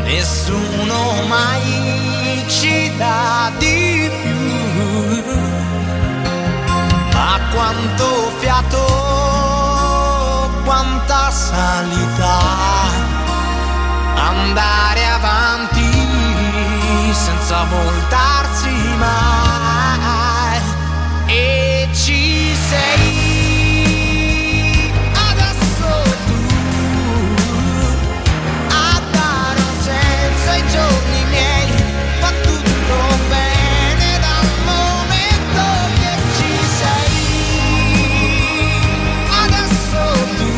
nessuno mai ci dà di più. Ma quanto fiato, quanta salita, andare avanti senza voltarsi mai. E ci sei adesso tu a dare un senso ai giorni miei. Va tutto bene dal momento che ci sei adesso tu,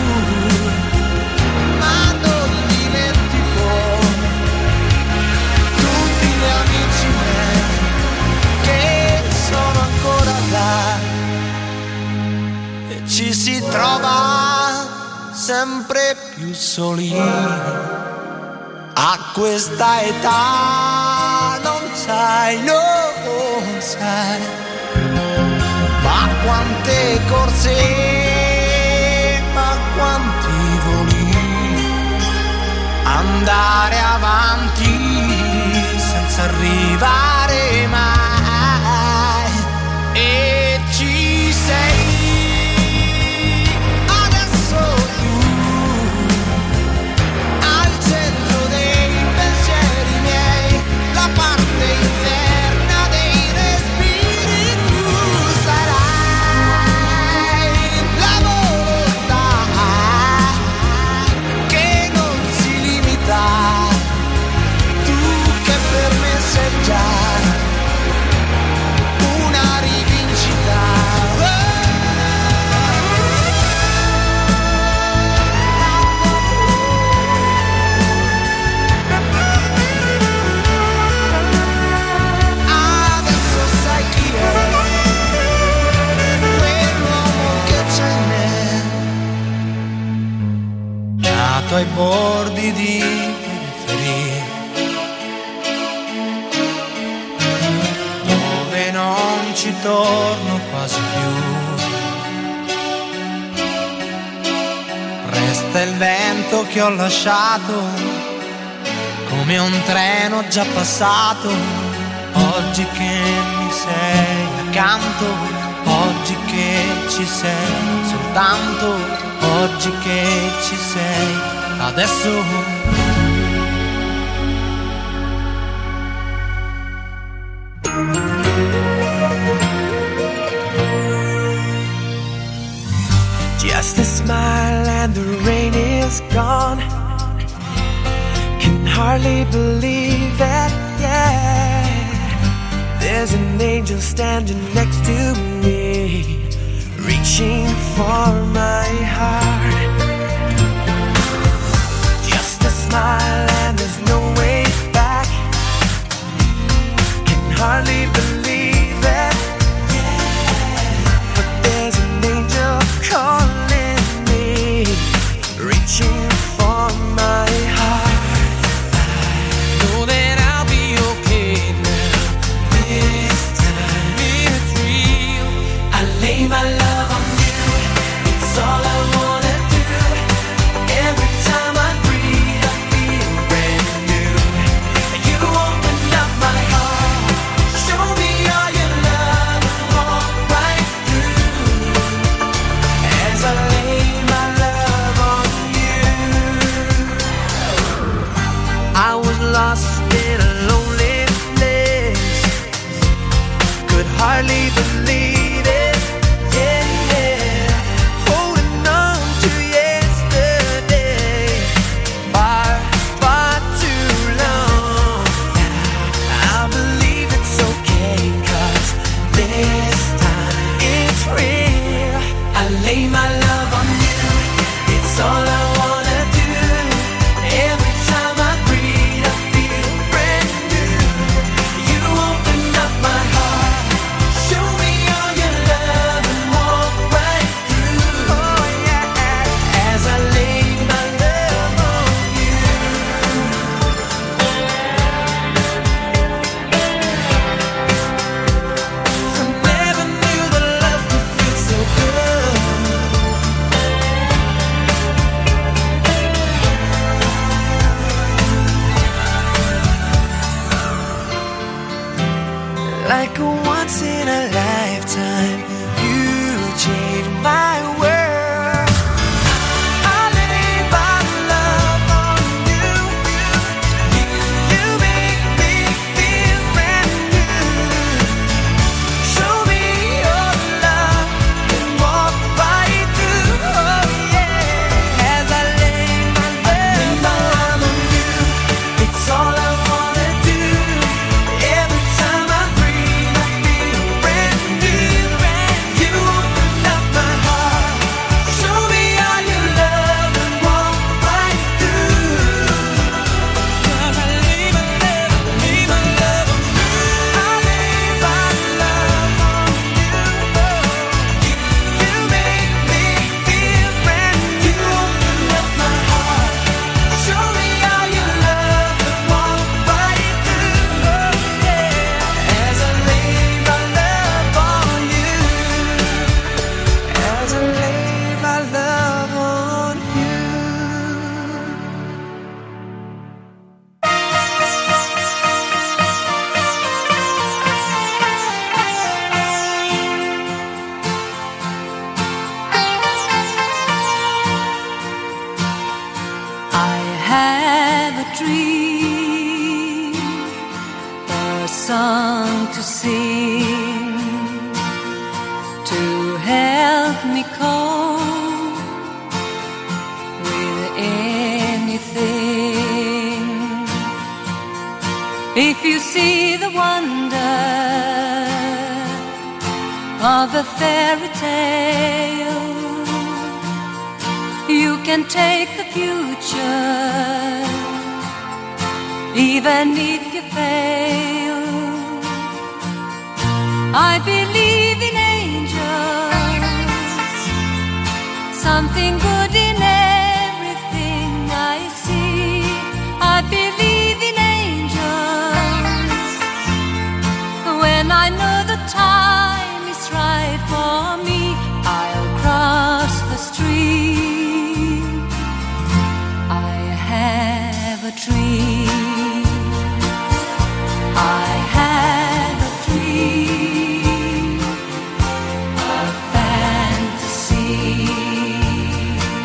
ma non dimentico tutti gli amici miei che sono ancora là. E ci si trova sempre più soli a questa età, non sai, non sai, ma quante corse, ma quanti voli, andare avanti senza arrivare mai. E ci sei adesso tu al centro dei pensieri miei, la parte interna dei respiri. Tu sarai la volontà che non si limita, tu che per me sei già una rivincita. Adesso sai chi è quell'uomo che c'è in me, nato ai bordi di periferia, dove non ci torno quasi più. Resta il vento che ho lasciato, come un treno già passato. Oggi che mi sei accanto, oggi che ci sei soltanto, oggi che ci sei adesso. Just a smile and the rain is gone. Can hardly believe it, yeah. There's an angel standing next to me, reaching for my heart. Just a smile and there's no way back. Can hardly believe it, but there's an angel calling me, reaching for my heart. Know that I'll be okay now. This time it's real. I lay my love on you. It's all I wanna do. Every time I breathe, I feel brand new. You open up my heart, show me all your love, walk right through. As I lay my love on you, I was lost in a lonely place, could hardly believe it, yeah, yeah. Holding on to yesterday, far, far too long. I believe it's okay, 'cause this time it's real. I lay my love on you, it's all I wanna do. Every time I breathe, I feel brand new. You open up my heart, show me like a once in a lifetime. You changed my world. I lay my love on you. You make me feel brand new. Show me your love and walk right through. Oh yeah. As I lay my love on you, it's all I wanna do. Every time I breathe, I feel brand new. You open up my heart. Show me all your love and walk right through. 'Cause I lay my love on you. I lay my love on you. You make me feel brand new. You open up my heart. Show me all your love and walk right through. Oh yeah. As I lay my love on you. As I lay my love on you. I have a dream, a song to sing, to help me cope with anything. If you see the wonder of a fairy tale, you can take the future, even if you fail. I believe in angels, something good in everything I see. I believe in angels, when I know the time is right for me, I'll cross the stream. I have a dream. I have a dream, a fantasy.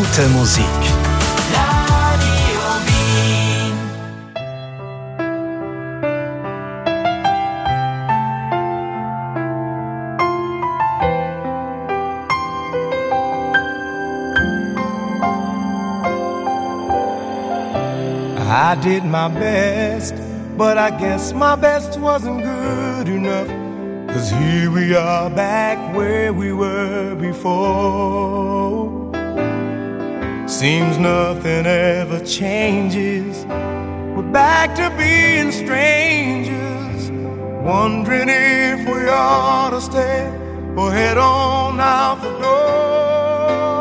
Gute Musik. Radio Wien. I did my best, but I guess my best wasn't good enough. 'Cause here we are back where we were before. Seems nothing ever changes. We're back to being strangers, wondering if we ought to stay or head on out the door.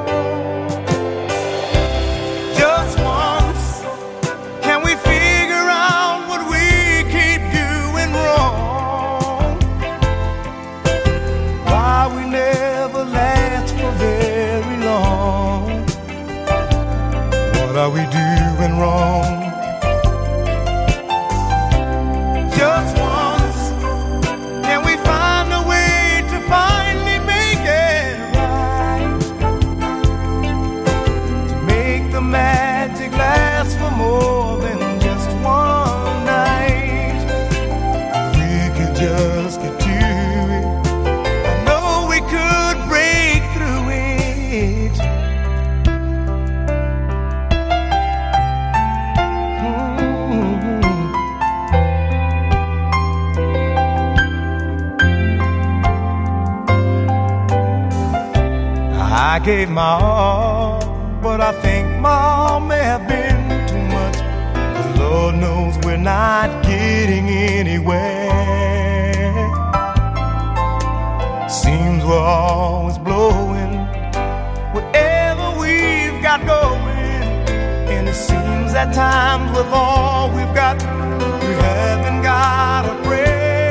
Just once, can we figure out what we keep doing wrong? Why we never last for very long? What are we doing wrong? Just once, can we find a way to finally make it right? To make the magic last for more than just one night. If we could just get to it, I know we could break through it. I gave my all, but I think my all may have been too much. 'Cause Lord knows we're not getting anywhere. Seems we're always blowing whatever we've got going. And it seems at times with all we've got, we haven't got a prayer.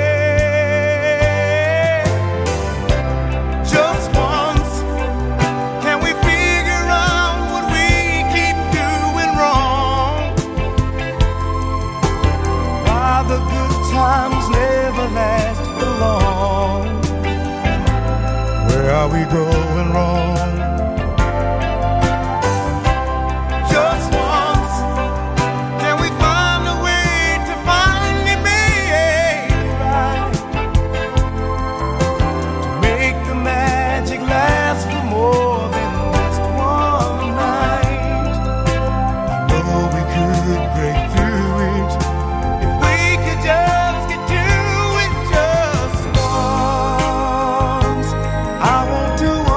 Just once, can we figure out what we keep doing wrong? Why the good times never last for long? Where are we going wrong? Just once, can we find a way to finally make it right? To make the magic last for more than just one night. I know we could break through it if we could just get to it just once. I won't do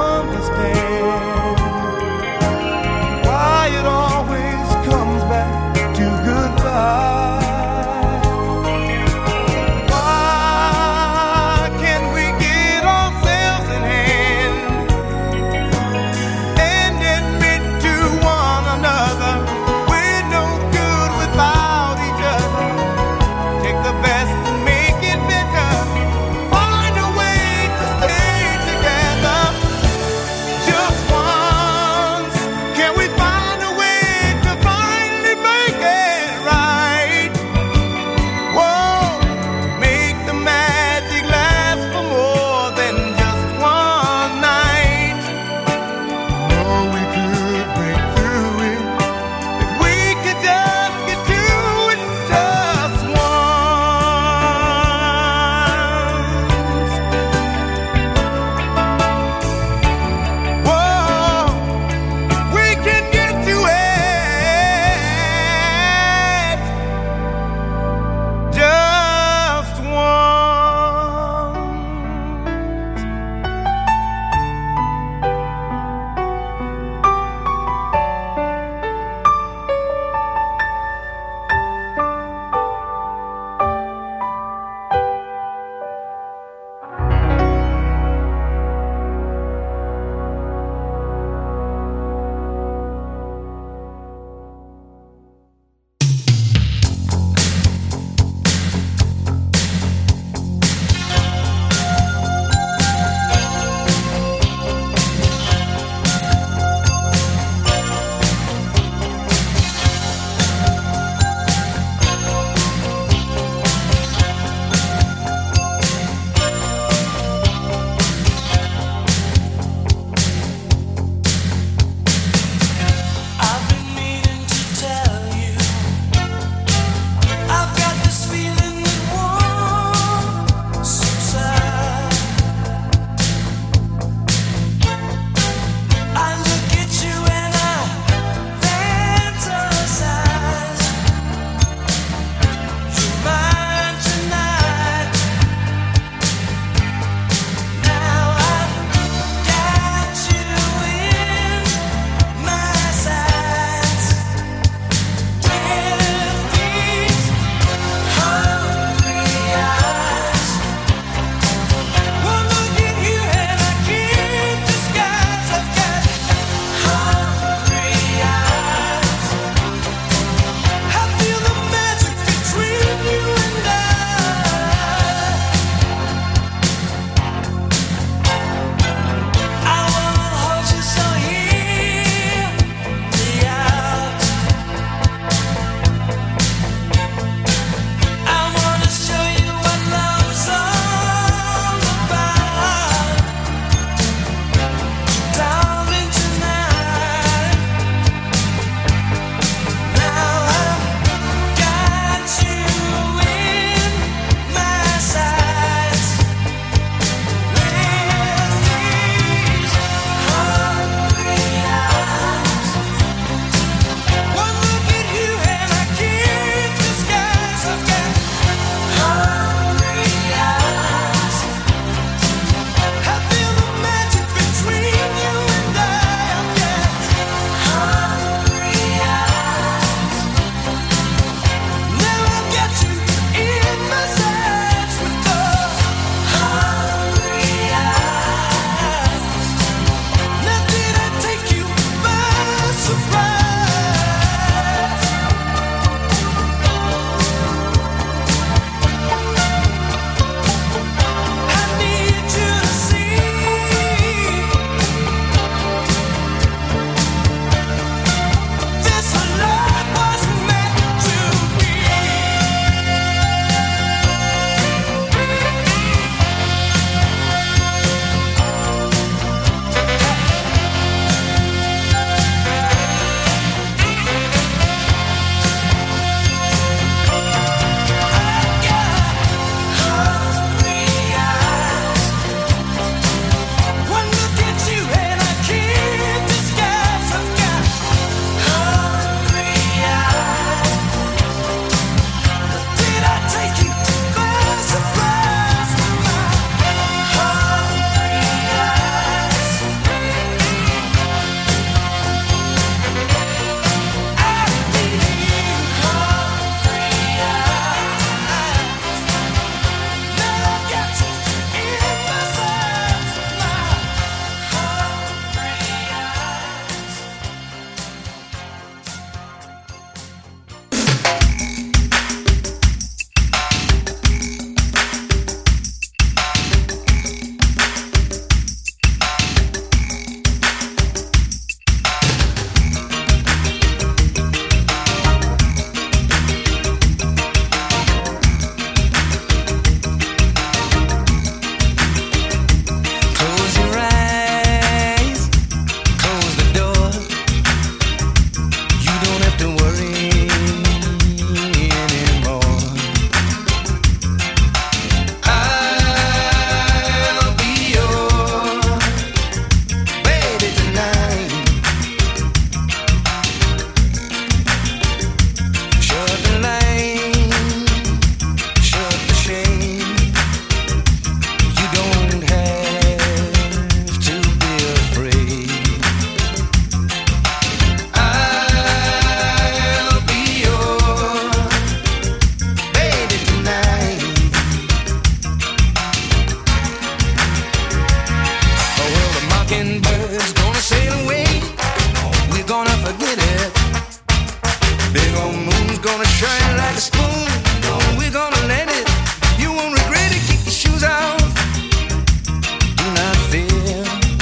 old moon's gonna shine like a spoon. Oh, we're gonna let it. You won't regret it. Kick your shoes off. Do not fear.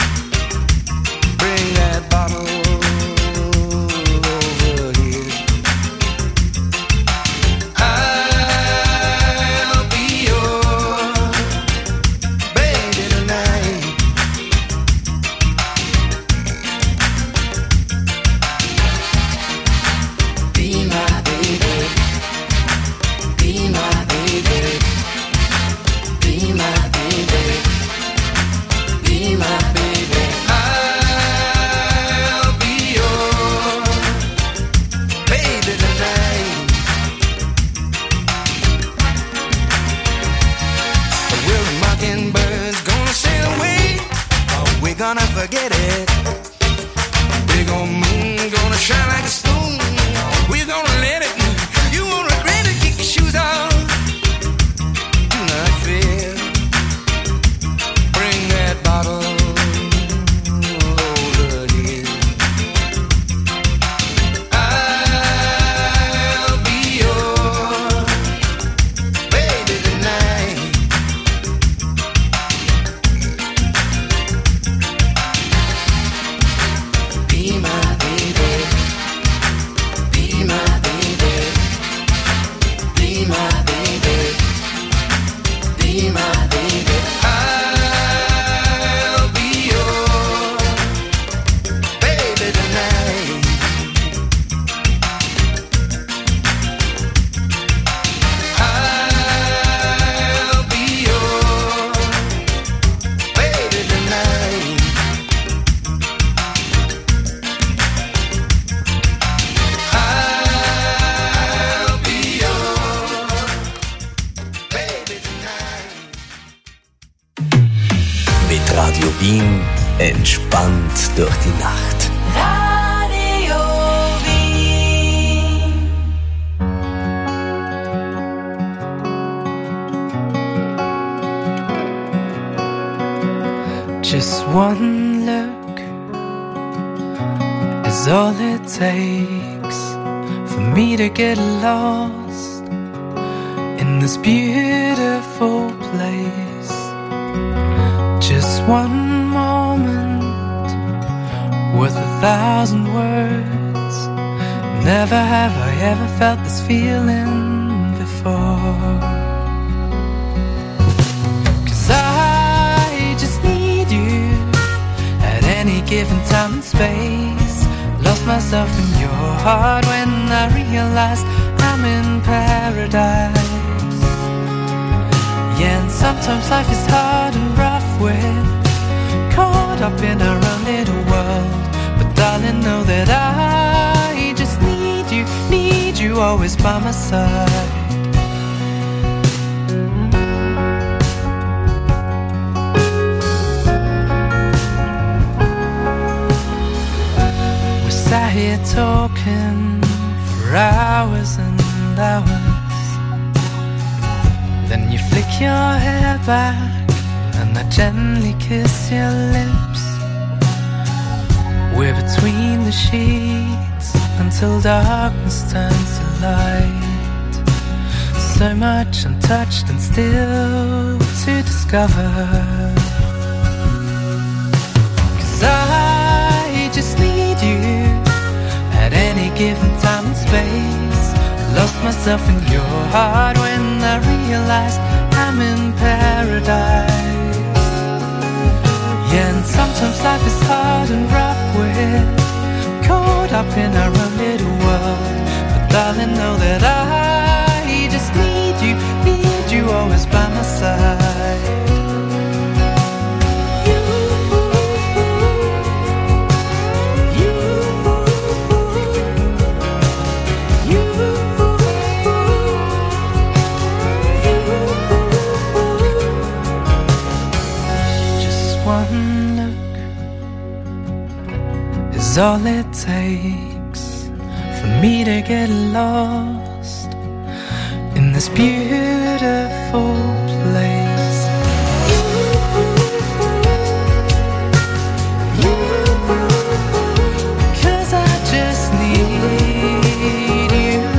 Bring that bottle over here. I'll be your baby tonight. Be my baby. Be my baby. Be my baby. Be my baby. I'll be your baby tonight. Will the mockingbirds gonna sail away? Or we gonna forget it? Big old moon gonna shine like a spoon. We're gonna let it. You won't regret it. Kick your shoes off. Do not fear. Bring that bottle over here. I'll be your baby tonight. Be my baby. Be my baby. Be my baby. Be my baby. I'll be your baby tonight. I'll be your baby tonight. I'll be your baby tonight. Mit Radio Wien entspannt durch die Nacht. Radio Wien. Just one look is all it takes for me to get lost in this beautiful place. Just one moment worth 1,000 words. Never have I ever felt this feeling before. 'Cause I just need you at any given time and space. Lost myself in your heart when I realized I'm in paradise. Yeah, and sometimes life is hard and rough. We're caught up in our own little world. But darling, know that I just need you always by my side. We sat here talking for hours and hours. Then you flick your hair back and I gently kiss your lips. We're between the sheets until darkness turns to light. So much untouched and still to discover. 'Cause I just need you at any given time and space. Lost myself in your heart when I realized I'm in paradise. Yeah, and sometimes life is hard and rough. We're caught up in our own little world. But darling, know that I just need you always by my side. One look is all it takes for me to get lost in this beautiful place. 'Cause I just need you.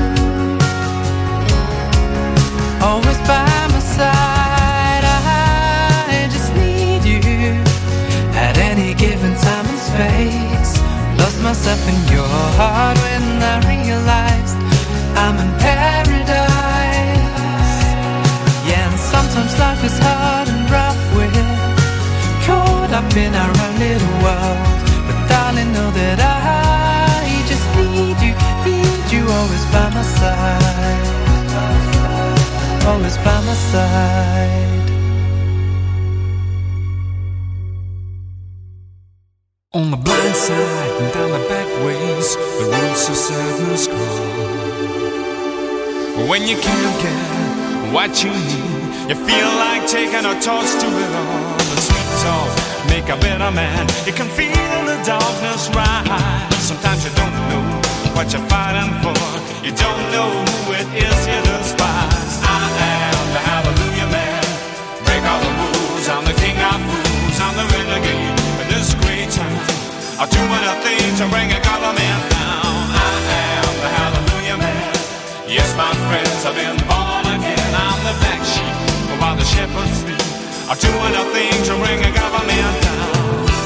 in our own little world. But darling, know that I just need you always by my side, always by my side. On the blind side and down the back ways, the roads to sadness crawl. When you can't get what you need, you feel like taking a torch to it all. The sweet talk make a better man. You can feel the darkness rise. Sometimes you don't know what you're fighting for. You don't know who it is you despise. I am the hallelujah man. Break all the rules. I'm the king of fools. I'm the renegade in this great town. I'm doing a thing to bring a government down. I am the hallelujah man. Yes, my friends, I've been born again. I'm the black sheep while the shepherds sleep. I'm doing a thing to bring a government down.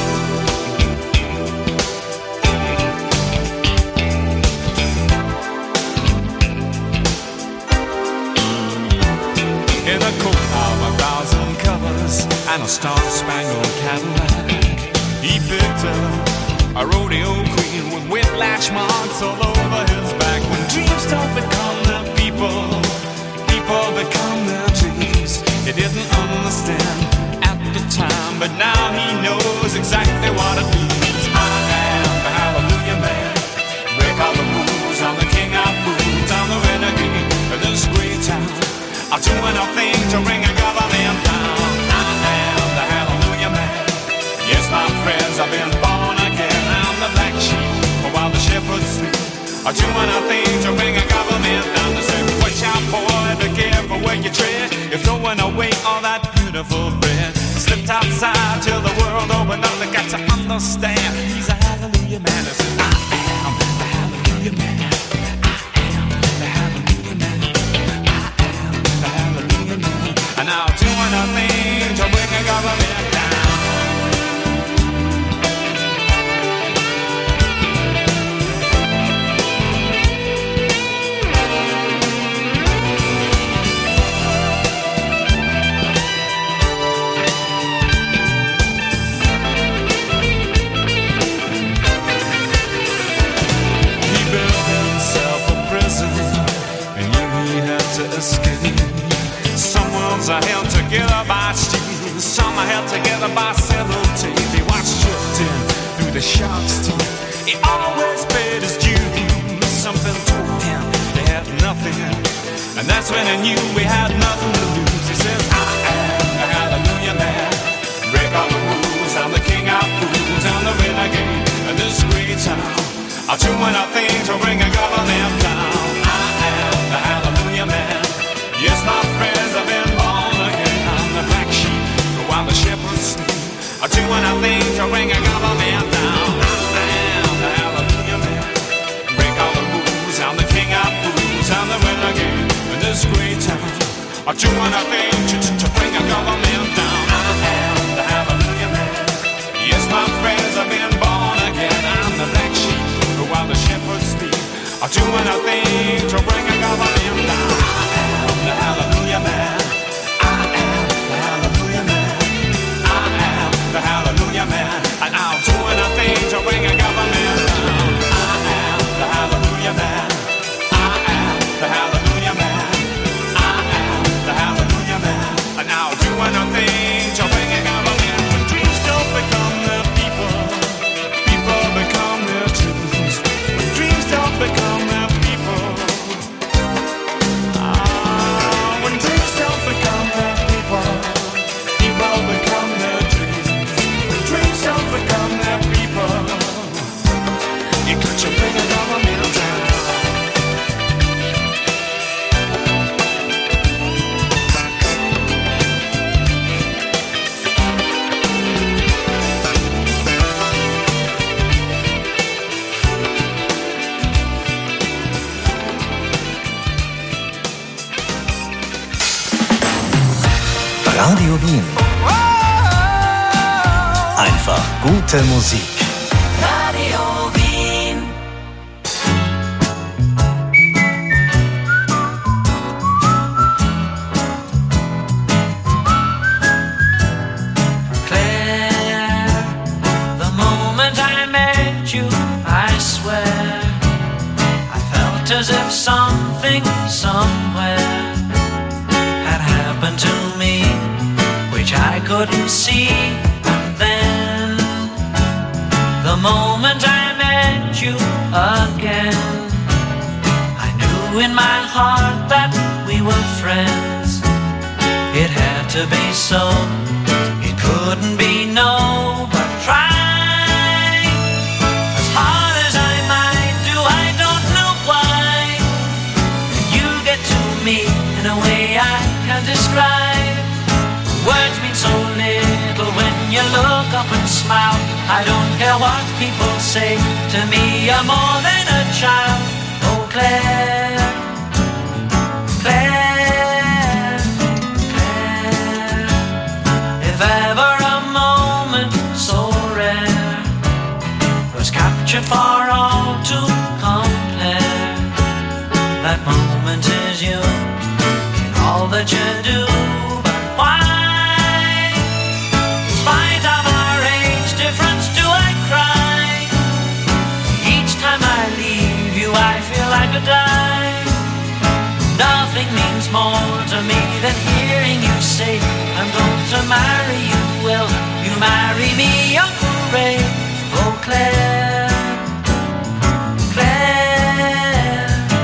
In a coat of 1,000 colors and a star-spangled Cadillac, he picked up a rodeo queen with whiplash marks all over his back. When dreams don't become their people, people become their dreams. He didn't understand at the time, but now he knows exactly what it means. I am the hallelujah man. Break all the rules. I'm the king of fools. I'm the renegade of this great town. I'm doing a thing to bring a government down. I am the hallelujah man. Yes, my friends, I've been born again. I'm the black sheep while the shepherds sleep. I'm doing a thing to bring a government down. To say, watch out, boy, be careful where you tread. You're throwing away all that beautiful bread. Slipped outside till the world opened up. They got to understand he's a hallelujah man. I said, I am the hallelujah man. I am the hallelujah man. I am the hallelujah man. And I'm doing a thing to bring a government down. Escape. Some worlds are held together by steel, some are held together by sellotape. He watched drifting through the shark's teeth. He always paid his dues. Something told him they had nothing, and that's when he knew we had nothing to lose. He says, I am the hallelujah man. Break all the rules. I'm the king of fools. I'm the renegade in this great town. I'm doing a thing to bring a government down. I am the hallelujah man. Yes, my friends, I've been born again. I'm the black sheep while the shepherds sleep. I'm doing a thing to bring a government down. I am the hallelujah man. Break all the rules. I'm the king of fools. I'm the renegade in this great town. I'm doing a thing to bring a government down. I am the hallelujah man. Yes, my friends, I've been born again. I'm the black sheep while the shepherds sleep. I'm doing a thing to bring a government down. The hallelujah man. I am the hallelujah man. I am the hallelujah man. And I'm doing a thing to bring a government down. I am the hallelujah man. I am the hallelujah man. I am the hallelujah man. And I'm doing a thing to bring a government. When dreams don't become their people, people become their dreams. When dreams don't become their people, dreams don't become their people, people become their dreams. When dreams don't become their people, you got to bring a government down. Radio Wien. Einfach gute Musik. Radio Wien. Claire, something somewhere had happened to me, which I couldn't see. And then, the moment I met you again, I knew in my heart that we were friends. It had to be so, it couldn't be no, but try. As hard as I might do, I don't know why. You get to me in a way I can't describe. Words mean so little when you look up and smile. I don't care what people say, to me you're more than a child. Oh Claire, Claire, Claire, if ever a moment so rare was captured for all to compare, that moment is you in all that you do. But why, in spite of our age difference, do I cry? Each time I leave you I feel I could die. Nothing means more to me than hearing you say, I'm going to marry you. Will you marry me, Uncle Ray? Oh Claire, Claire.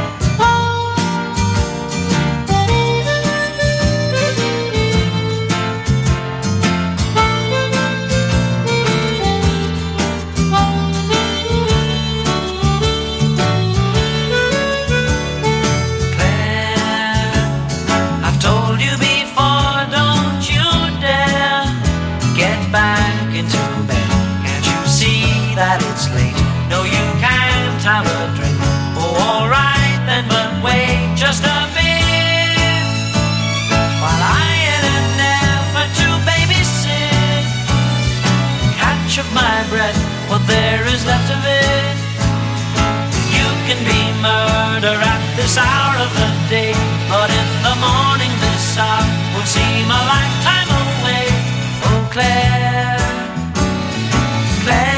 That it's late, no you can't have a drink. Oh alright then, but wait just a bit, while I in an effort to babysit catch up my breath, what there is left of it. You can be murder at this hour of the day, but in the morning this hour will seem a lifetime away. Oh Claire, Claire.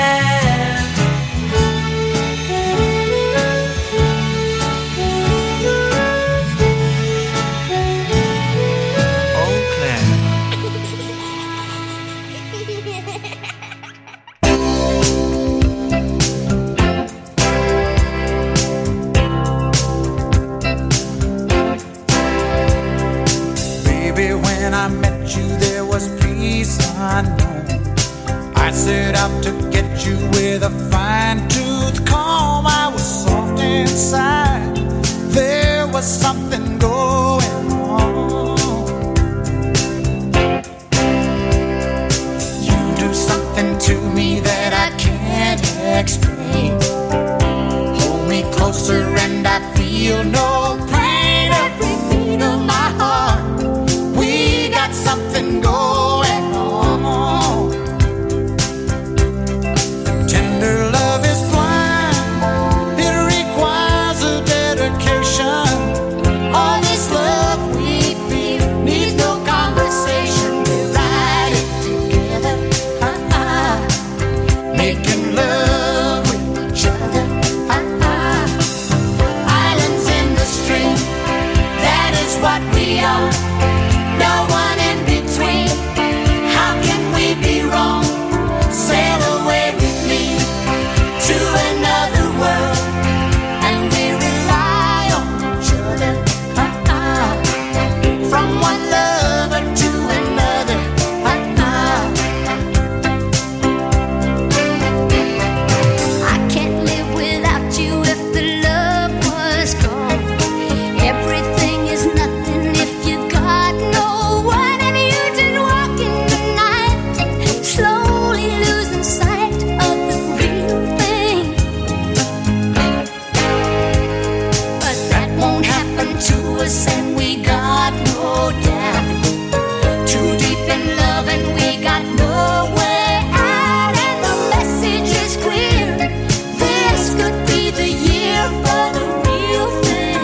When I met you there was peace unknown. I set out to get you with a fine-tooth comb. I was soft inside, there was something going on. You do something to me that I can't explain. Hold me closer and I feel no pain. Every beat of my heart, something going on. Tender love is blind, it requires a dedication. All this love we feel needs no conversation. We ride it together, making love with each other. Islands in the stream, that is what we are. No one in between. How can we be wrong? Sail away with me to another world, and we rely on each other. From one lover to another. I can't live without you if the love was gone. Everything is nothing if you got no one, and you just walking the night, slowly losing sight of the real thing. But that won't happen to us, and we got no doubt. Too deep in love, and we got no way out, and the message is clear. This could be the year for the real thing.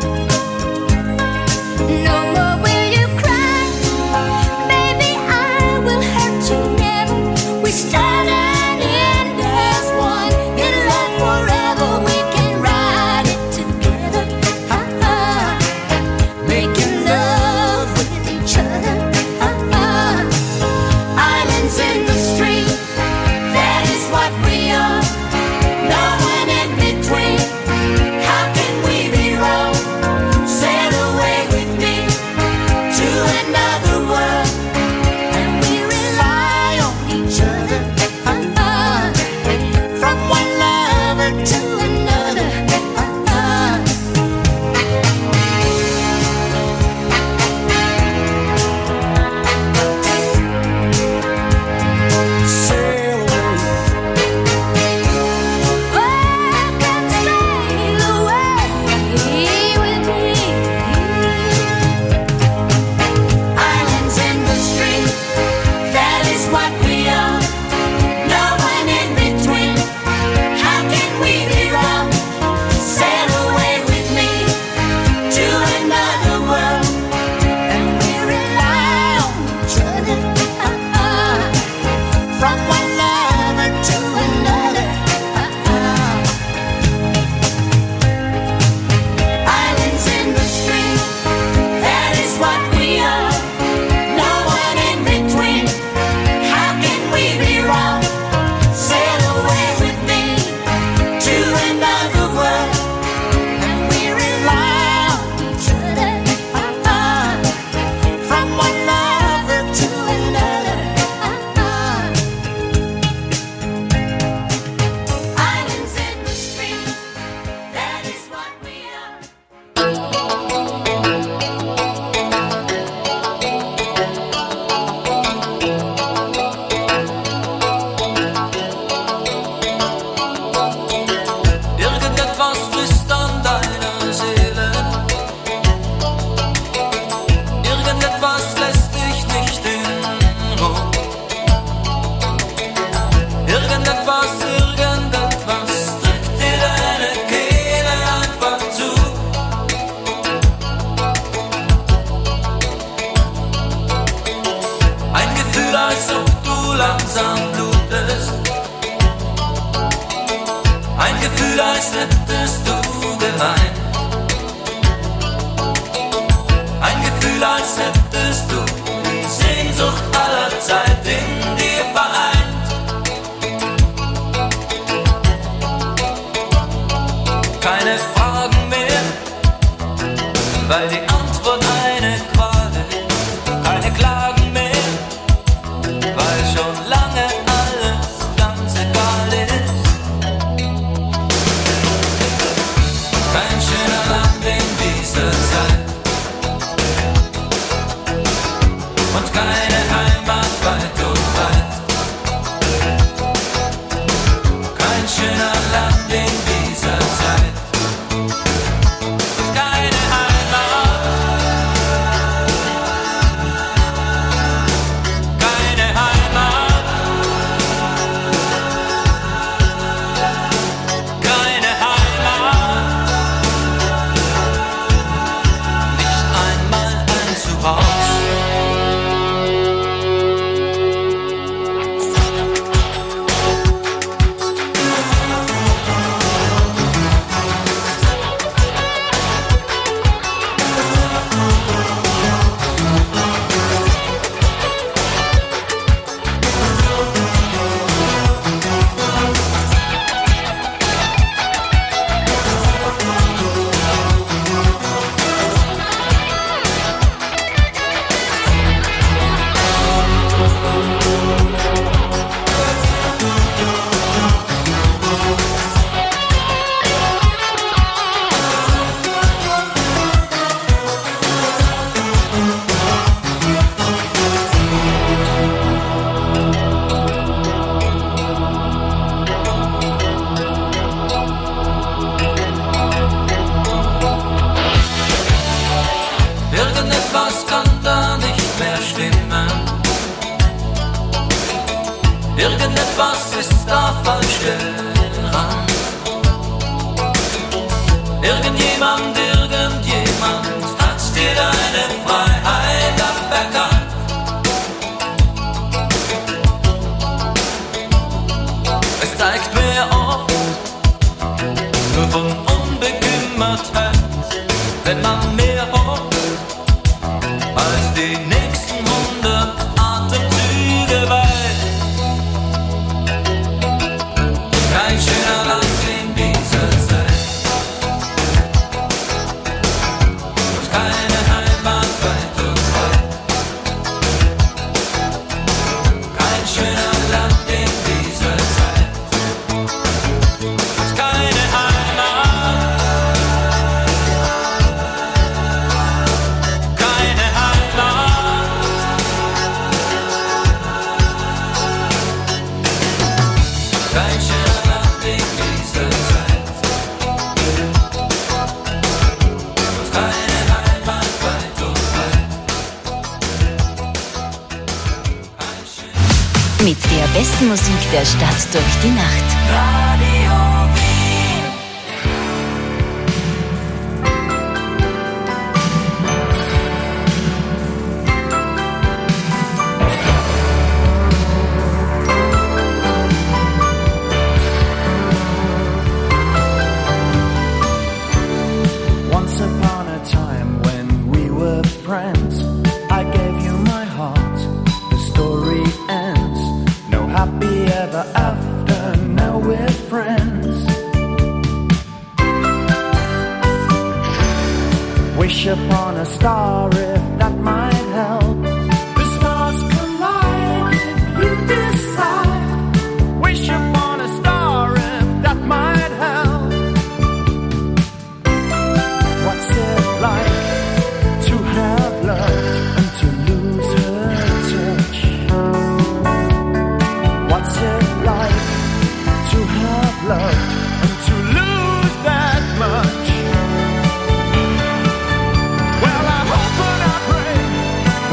No more will you cry, baby, I will hurt you never. We start and end as one, in love forever. We can ride it together. weil die Antwort eine Qual ist. Keine Klagen mehr, weil schon lange alles ganz egal ist. Kein schöner Land in dieser Zeit und keine Heimat weit und weit. Kein schöner Land in dieser Zeit und keine Heimat. Keine Heimat. Keine Heimat. Nicht einmal ein Zuhause. Irgendetwas kann da nicht mehr stimmen. Irgendetwas ist da falsch gerannt. Irgendjemand hat dir deine Freiheit aberkannt. Es zeigt mir oft nur von Unbekümmertheit, wenn man mehr hofft als die nächsten 100 Atemzüge weit. Kein schöner Land in dieser Zeit und keine Heimat weit und weit. Kein schöner Land in dieser Zeit und keine Heimat. Keine Heimat. Kein schöner Land in dieser Zeit und keine Heimat weit und weit. Kein schöner Mit der besten Musik der Stadt durch die Nacht. Radio Wien. Once upon a time when we were friends, I gave you my heart, the story ends. No happy ever after, now we're friends. Wish upon a star if that might help. The stars collide if you decide. Wish upon a star if that might help. What's it like to have loved and to lose her touch? What's it like to have loved and to lose that much? Well, I hope and I pray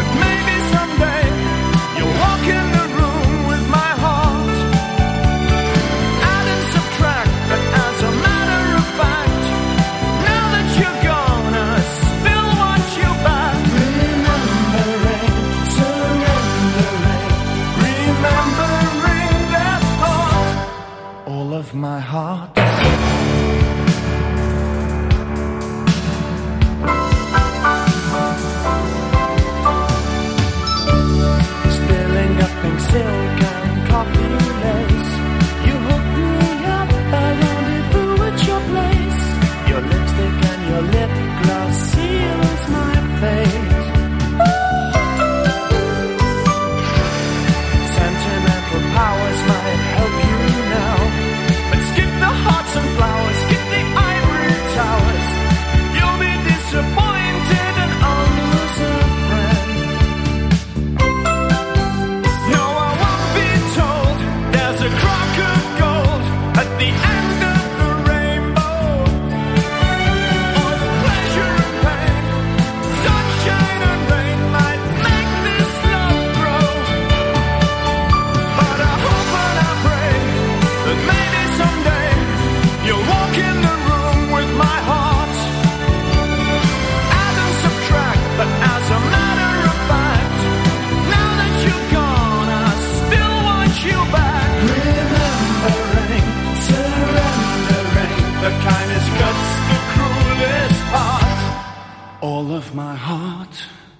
all of my heart.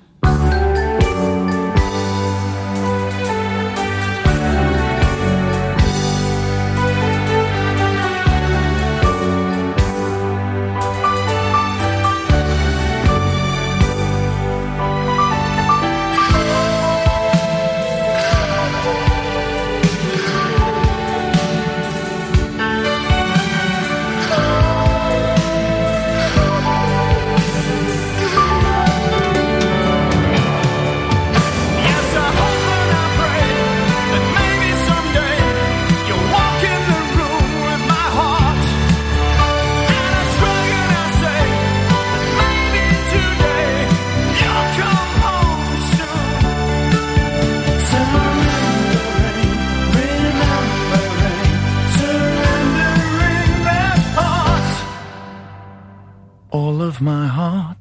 All of my heart.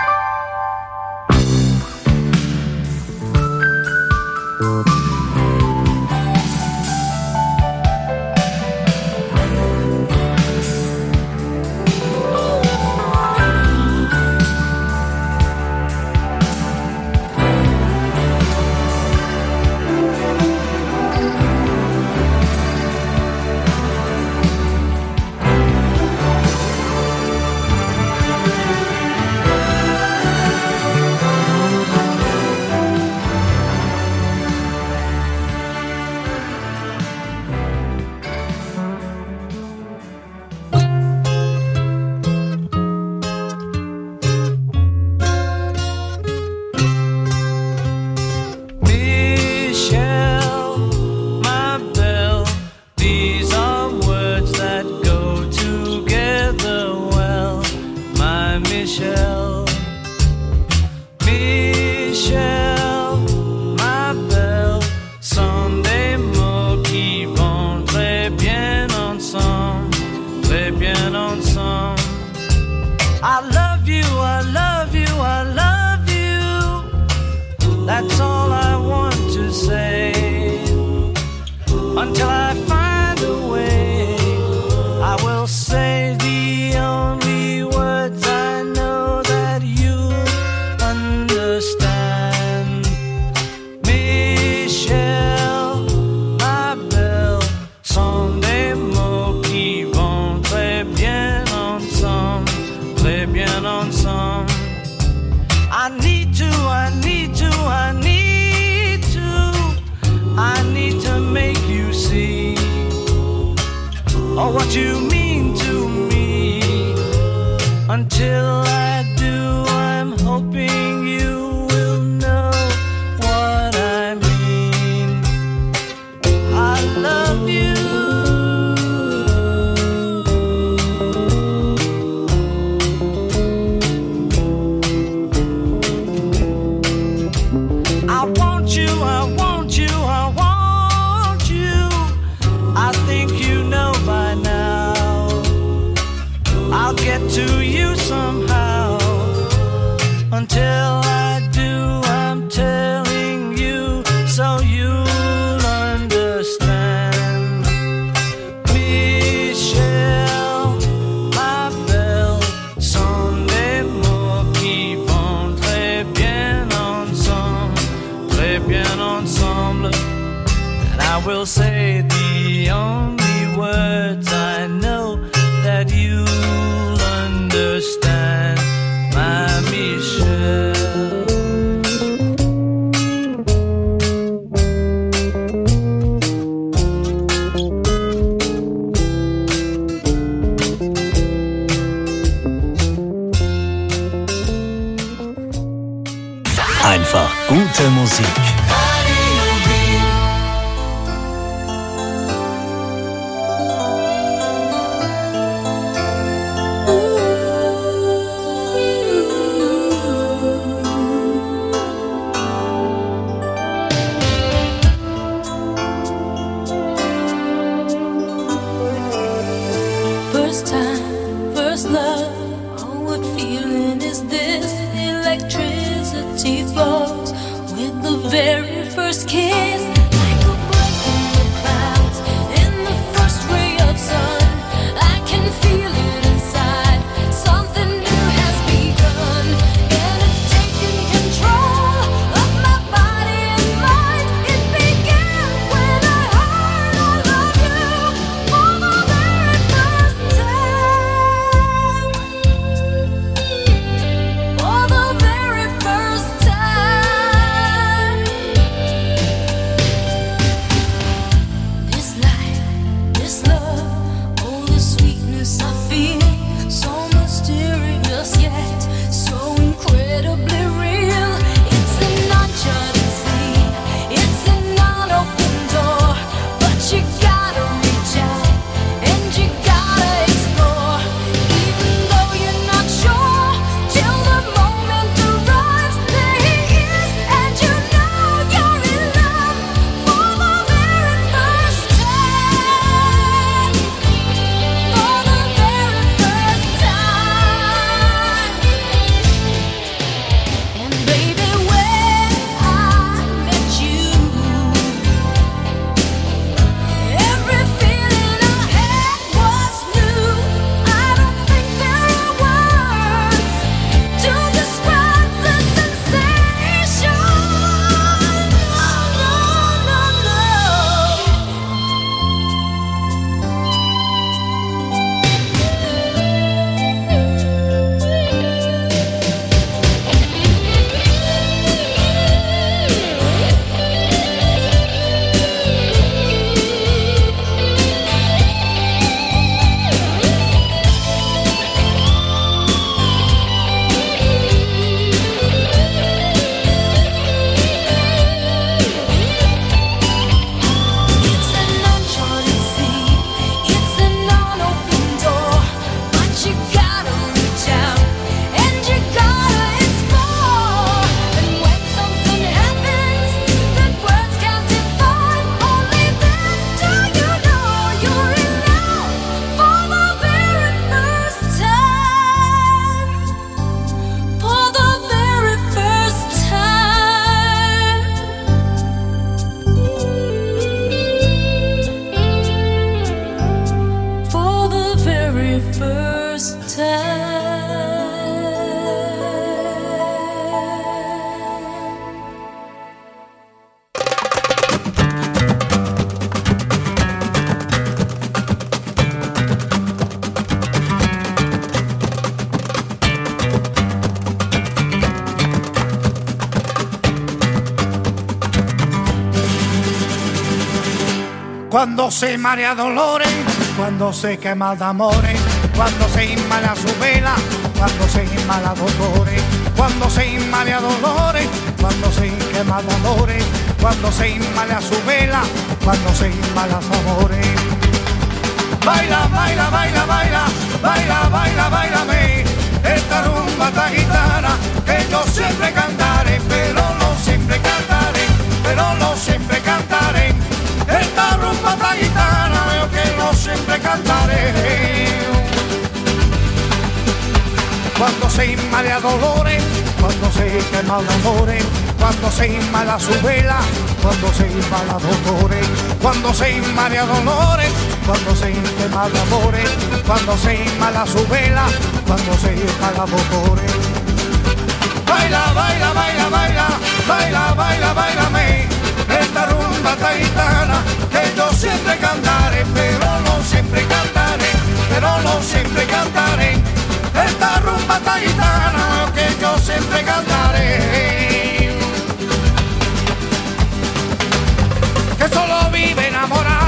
What you mean to me. Until I do, I'm hoping you will know what I mean. I love you. I want you, I want you, I want you. I think you know by now. I'll get to you somehow. Until I do, I'm telling you so you'll understand. Michel, ma belle, sont des mots qui vont très bien ensemble. And I will say the only words I know that you'll understand, my Michel. Einfach gute Musik. First time, first love. Oh, what feeling is this? Electricity flows with the very first kiss. Like a breath in the clouds, in the first ray of sun. I can feel it inside. Something new has begun. Cuando se marea dolores, cuando se quema de amores, cuando se inmala su vela, cuando se inmala dolores, cuando se inmala dolores, cuando se quema de amores, cuando se inmala su vela, cuando se inmala su amores. Baila, baila, baila, baila, baila, baila, bailame, esta rumba esta gitana que yo siempre cantaré, pero no siempre cantaré, pero no siempre cantaré. Esta rumba esta gitana yo que no siempre cantaré. Cuando se inmala dolores, cuando se quema de amores, cuando se inmala su vela, cuando se inmala dolores, cuando se inmala dolores, cuando se quema de amores, cuando se inmala su vela, cuando se inmala dolores. Baila, baila, baila, baila, baila, baila, bailame, esta rumba esta gitana que yo siempre cantaré, pero no siempre cantaré, pero no siempre cantaré. Esta rumba esta gitana que yo siempre cantaré. Que solo vive enamorarte,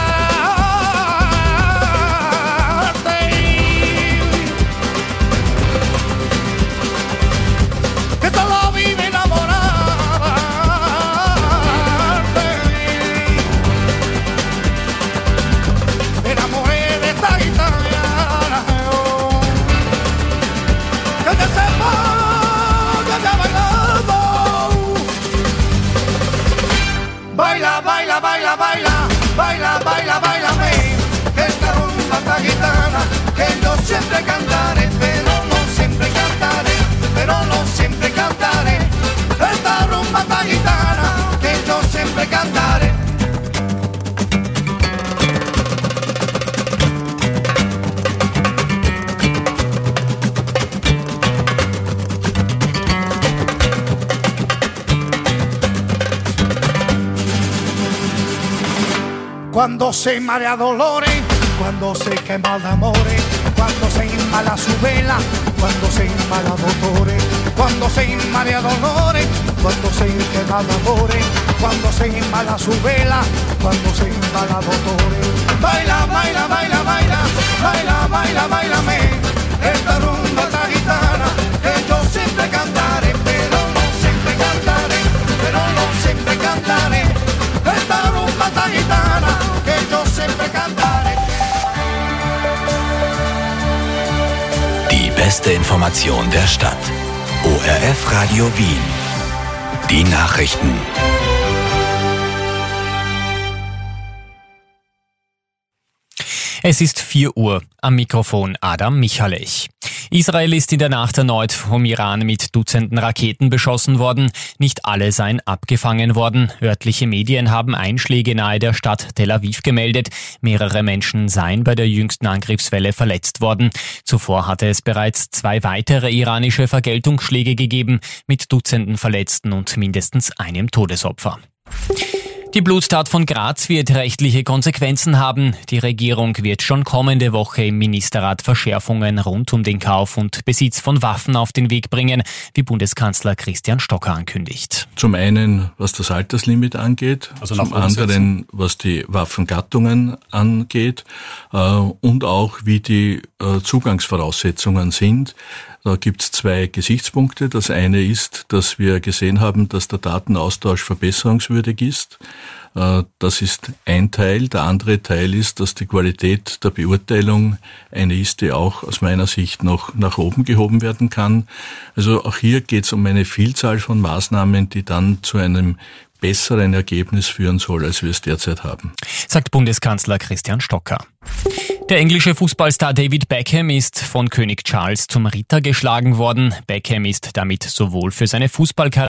que solo vive enamorarte. Me enamoré de esta gitana. Baila, baila, baila, baila, baila, baila, bailame, esta rumba esta gitana que yo siempre cantaré, pero no siempre cantaré, pero no siempre cantaré. Esta rumba esta gitana que yo siempre cantaré. Cuando se marea dolores, cuando se quema de amores, cuando se inmala su vela, cuando se inmala dolores, cuando se inmala dolores, cuando se quema de amores, cuando se inmala su vela, cuando se inmala dolores. Baila, baila, baila, baila, baila, baila, bailame, esta rumba esta gitana que yo siempre cantaré, pero no siempre cantaré, pero no siempre cantaré. Esta rumba esta gitana que yo siempre cantaré. Die beste Information der Stadt. ORF Radio Wien. Die Nachrichten. Es ist 4 Uhr. Am Mikrofon Adam Michalech. Israel ist in der Nacht erneut vom Iran mit Dutzenden Raketen beschossen worden. Nicht alle seien abgefangen worden. Örtliche Medien haben Einschläge nahe der Stadt Tel Aviv gemeldet. Mehrere Menschen seien bei der jüngsten Angriffswelle verletzt worden. Zuvor hatte es bereits 2 weitere iranische Vergeltungsschläge gegeben mit Dutzenden Verletzten und mindestens einem Todesopfer. Die Bluttat von Graz wird rechtliche Konsequenzen haben. Die Regierung wird schon kommende Woche im Ministerrat Verschärfungen rund um den Kauf und Besitz von Waffen auf den Weg bringen, wie Bundeskanzler Christian Stocker ankündigt. Zum einen, was das Alterslimit angeht, also zum anderen, was die Waffengattungen angeht und auch, wie die Zugangsvoraussetzungen sind. Da gibt's 2 Gesichtspunkte. Das eine ist, dass wir gesehen haben, dass der Datenaustausch verbesserungswürdig ist. Das ist ein Teil. Der andere Teil ist, dass die Qualität der Beurteilung eine ist, die auch aus meiner Sicht noch nach oben gehoben werden kann. Also auch hier geht's um eine Vielzahl von Maßnahmen, die dann zu einem besseren Ergebnis führen soll, als wir es derzeit haben, sagt Bundeskanzler Christian Stocker. Der englische Fußballstar David Beckham ist von König Charles zum Ritter geschlagen worden. Beckham ist damit sowohl für seine Fußballkarriere